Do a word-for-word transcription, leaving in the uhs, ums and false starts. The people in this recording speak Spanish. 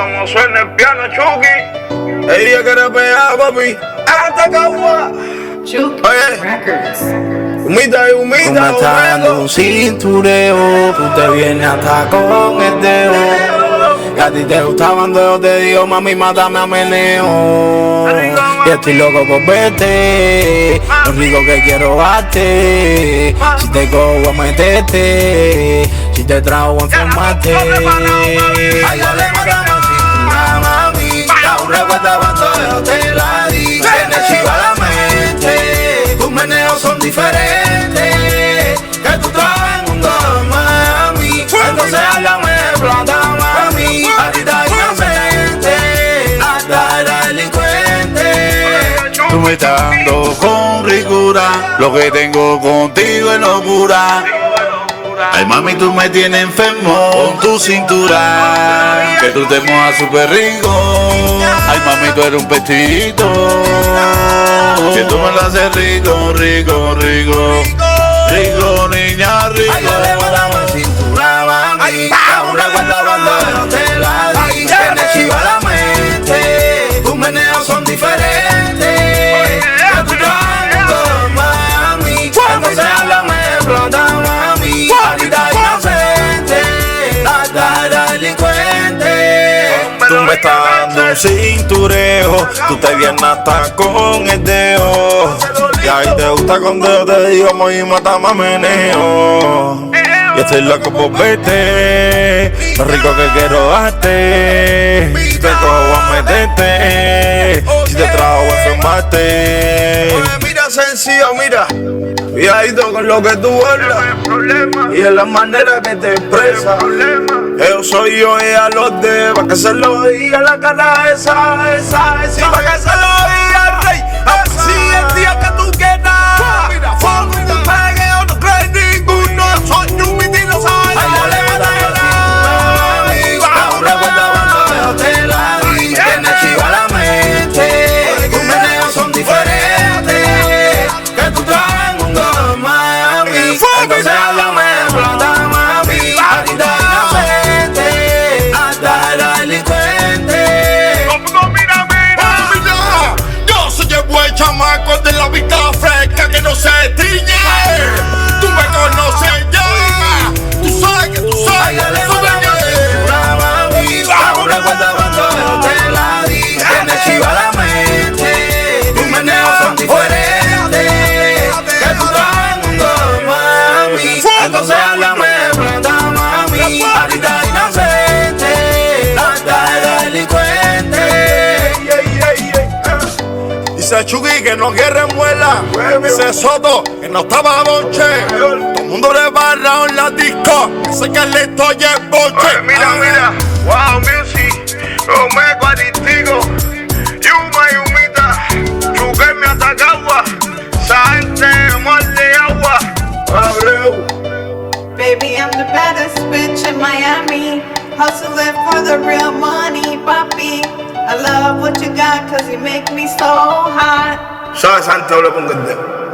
Cuando suena el piano, Chucky. Ella quiere pegar, papi. Hasta Cagua. Chucky Oye. Records. Humita y humita. Tú me estás dando un cintureo, tú te vienes hasta con el dedo. Y a ti te gusta cuando yo te digo, mami, mátame a meneo. Y estoy loco por verte, lo rico que quiero darte. Si te cojo a meterte, si te trago a enfermarte. Ay, yo le matamos cintura, mami. Aún recuerda cuando yo te la di. Tienes chiva la mente, tus meneos son diferentes. Que tú traes el mundo, mami. Entonces háblame de plata, mami. Ahorita inocente, hasta el delincuente. Tú me estás dando con ricura, lo que tengo contigo es locura. Ay, mami, tú me tienes enfermo con tu cintura, que tú te mojas súper rico. Ay, mami, tú eres un pechito, que tú me lo haces rico, rico, rico. Rico, niña, rico. Ay, yo le voy a dar la cintura, mami. Aún recuerdo cuando yo te la di. Tienes chiva la mente, tus meneos son diferentes. Que tú traes todo, mami. Entonces háblame de plata, mami. Ahorita inocente, hasta delincuente. Tú me estás dando un cintureo, tú te vienes hasta con el dedo. Y ahí te gusta cuando yo te digo, mami, mátame a meneo. Y estoy loco por verte, lo rico que quiero darte. Si te cojo a meterte, si te trago a enfermarte. Oye, mira, sencillo, mira. Cuidadito con lo que tú hablas y en la manera que te expresas. Yo soy yo, ella los de, pa' que se lo diga la cara esa, esa, esa, pa' que se lo diga el rey. Así el día que tú quieras. Fuego y te pegue, yo no creo ninguno. Soy un mitino, soy. Ay, yo le mata a la aún recuerdo cuando yo te la di. Tienes chiva la mente, tus meneos son diferentes. Que tú traes el mundo, mami. Entonces háblame de plata, mami. Ahorita inocente, hasta el delincuente. No, mira, mira. Mira, yo soy el buen chamaco de la vista fresca que no se tiñe. Tú me conoces ya, tú sabes que tú sabes. Ay, yo le tú voy a dar la cintura, mami. Aún recuerdo cuando yo te la di. Tienes chiva la mente, tus meneos son diferentes. Que tú traes el mundo, mami. Entonces háblame de plata, mami. Ahorita inocente, hasta el delincuente. Dice Chucky que no quiere muela. Dice Soto que no estaba bonche. Todo el mundo preparado en la disco. Ese que le estoy en bonche. Oye, mira, mira. Wow, music. Romeo Cuaritico. Yuma y Humita. Chuqueme hasta Cagua. Esa gente muerde agua. Abreu. Baby, I'm the baddest bitch in Miami. Hustling for the real money, papi. I love what you got, cause you make me so hot. Sabe Santo le pongo el dedo.